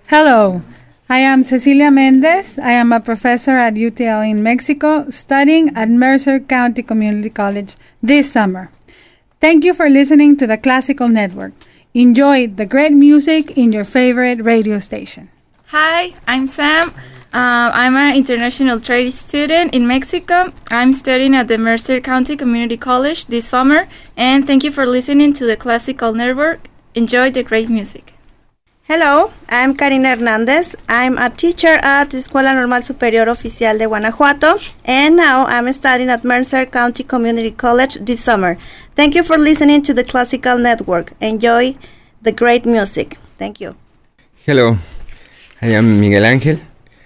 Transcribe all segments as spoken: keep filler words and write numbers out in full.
Hello, I am Cecilia Mendez. I am a professor at U T L in Mexico, studying at Mercer County Community College this summer. Thank you for listening to the Classical Network. Enjoy the great music in your favorite radio station. Hi, I'm Sam. Uh, I'm an international trade student in Mexico. I'm studying at the Mercer County Community College this summer, and thank you for listening to the Classical Network. Enjoy the great music. Hello, I'm Karina Hernandez. I'm a teacher at the Escuela Normal Superior Oficial de Guanajuato, and now I'm studying at Mercer County Community College this summer. Thank you for listening to the Classical Network. Enjoy the great music. Thank you. Hello, I am Miguel Ángel.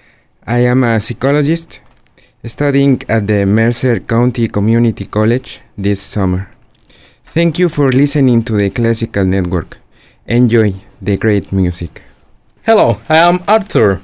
I am a psychologist studying at the Mercer County Community College this summer. Thank you for listening to the Classical Network. Enjoy the great music. Hello, I am Arthur.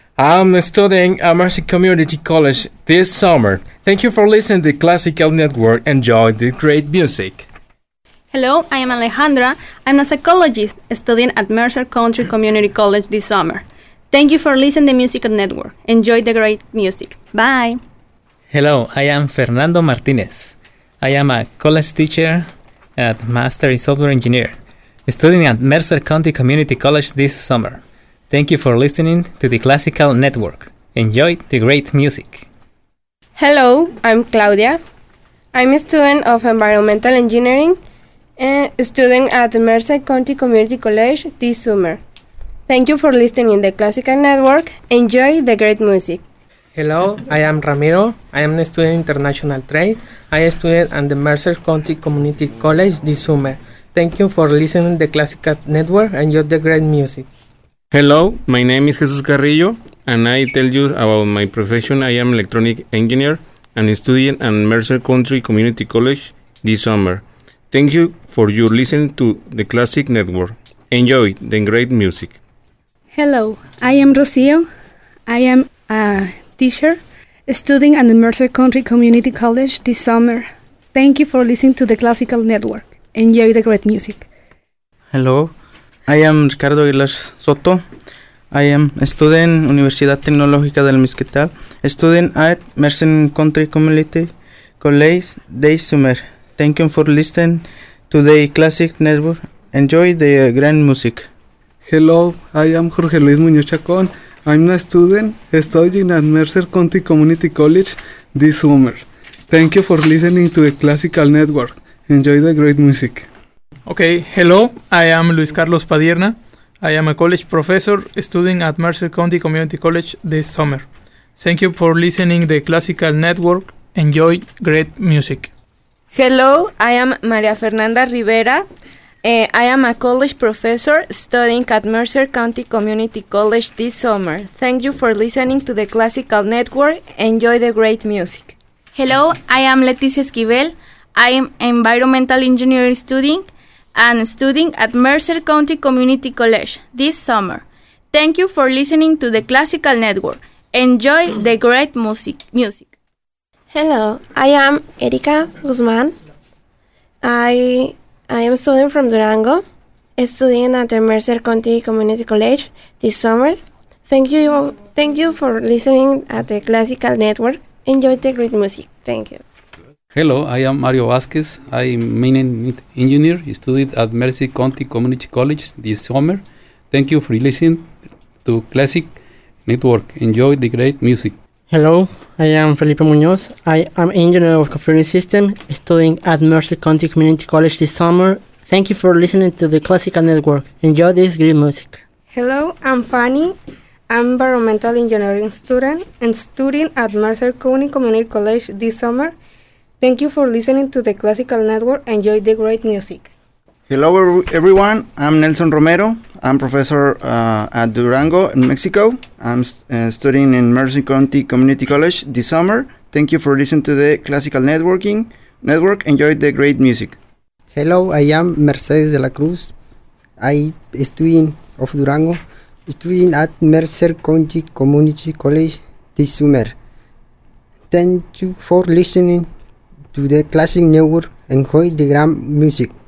I am studying at Mercer Community College this summer. Thank you for listening to the Classical Network. Enjoy the great music. Hello, I am Alejandra. I'm a psychologist studying at Mercer County Community College this summer. Thank you for listening to the Musical Network. Enjoy the great music. Bye. Hello, I am Fernando Martinez. I am a college teacher at Master in Software Engineer, studying at Mercer County Community College this summer. Thank you for listening to the Classical Network. Enjoy the great music. Hello, I'm Claudia. I'm a student of Environmental Engineering and studying at the Mercer County Community College this summer. Thank you for listening to the Classical Network. Enjoy the great music. Hello, I am Ramiro. I am a student in International Trade. I studied at the Mercer County Community College this summer. Thank you for listening to the Classical Network and enjoy the great music. Hello, my name is Jesus Carrillo, and I tell you about my profession. I am electronic engineer and studying at Mercer County Community College this summer. Thank you for your listening to the Classic Network. Enjoy the great music. Hello, I am Rocio. I am a teacher studying at the Mercer County Community College this summer. Thank you for listening to the Classical Network. Enjoy the great music. Hello, I am Ricardo Aguilar Soto. I am a student Universidad Tecnológica del Mezquital, studying at Mercer County Community College this summer. Thank you for listening to the Classic Network. Enjoy the grand music. Hello, I am Jorge Luis Muñoz Chacón. I'm a student studying at Mercer County Community College this summer. Thank you for listening to the Classical Network. Enjoy the great music. Okay, hello, I am Luis Carlos Padierna. I am a college professor studying at Mercer County Community College this summer. Thank you for listening to the Classical Network. Enjoy great music. Hello, I am Maria Fernanda Rivera. Uh, I am a college professor studying at Mercer County Community College this summer. Thank you for listening to the Classical Network. Enjoy the great music. Hello, I am Leticia Esquivel. I am environmental engineering studying and studying at Mercer County Community College this summer. Thank you for listening to the Classical Network. Enjoy the great music. music. Hello, I am Erika Guzman. I I am a student from Durango, studying at the Mercer County Community College this summer. Thank you, thank you for listening at the Classical Network. Enjoy the great music. Thank you. Hello, I am Mario Vasquez. I'm mining engineer, studied at Mercer County Community College this summer. Thank you for listening to Classic Network. Enjoy the great music. Hello, I am Felipe Muñoz. I am engineer of computer system, studying at Mercer County Community College this summer. Thank you for listening to the Classical Network. Enjoy this great music. Hello, I'm Fanny. I'm environmental engineering student and studying at Mercer County Community College this summer. Thank you for listening to the Classical Network. Enjoy the great music. Hello everyone, I'm Nelson Romero. I'm professor uh, at Durango in Mexico. I'm uh, studying in Mercer County Community College this summer. Thank you for listening to the Classical Networking Network. Enjoy the great music. Hello, I am Mercedes de la Cruz. I studying of Durango, studying at Mercer County Community College this summer. Thank you for listening to the Classic Network. Enjoy the grand music.